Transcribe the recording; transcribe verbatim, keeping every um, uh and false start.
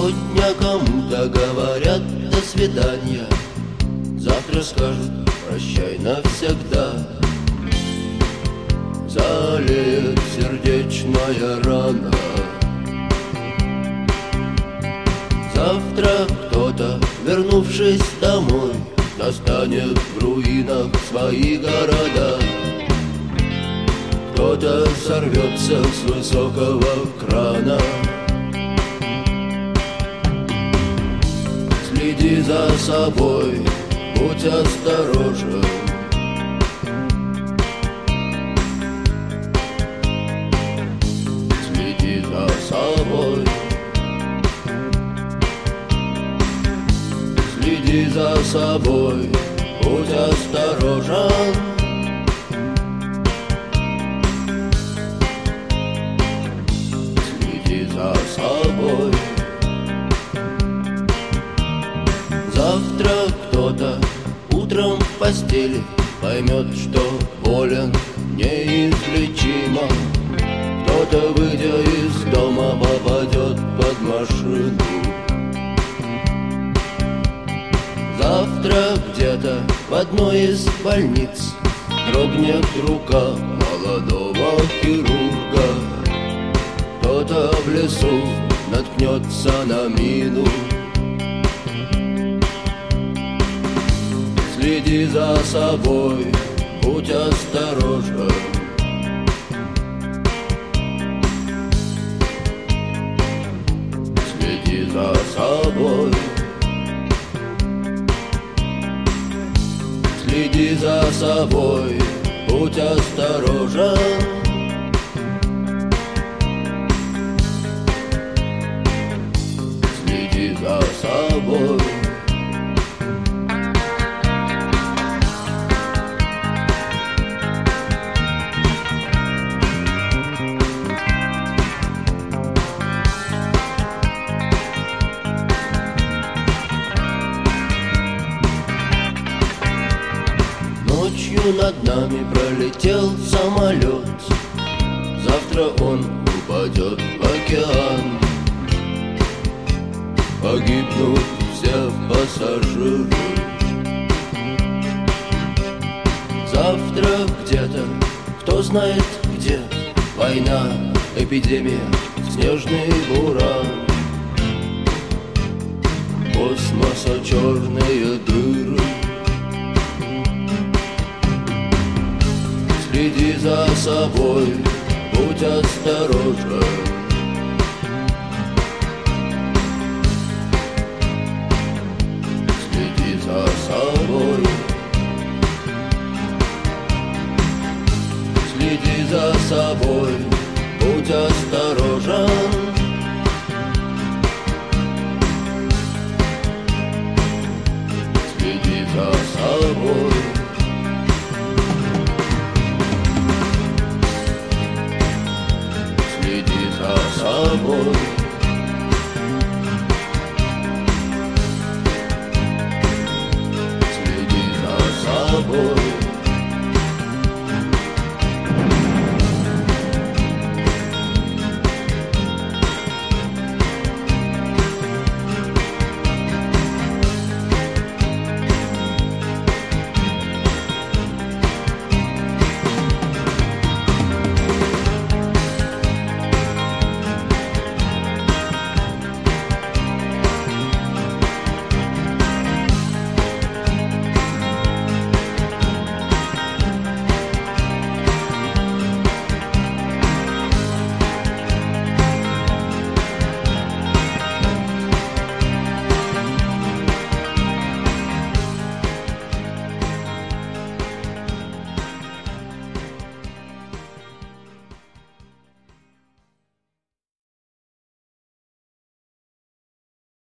Сегодня кому-то говорят до свидания, завтра скажут прощай навсегда. Залеет сердечная рана. Завтра кто-то, вернувшись домой, достанет в руинах свои города. Кто-то сорвется с высокого крана. Следи за собой, будь осторожен. Следи за собой. Следи за собой, будь осторожен. Следи за собой. Завтра кто-то утром в постели поймет, что болен неизлечимо. Кто-то, выйдя из дома, попадет под машину. Завтра где-то в одной из больниц дрогнет рука молодого хирурга. Кто-то в лесу наткнется на мину. Следи за собой, будь осторожен. Следи за собой. Следи за собой, будь осторожен. Следи за собой. Ночью над нами пролетел самолет. Завтра он упадет в океан. Погибнут все пассажиры. Завтра где-то, кто знает где, война, эпидемия, снежный буран. Космоса черные дыры. Следи за собой, будь осторожен. Следи за собой. Следи за собой,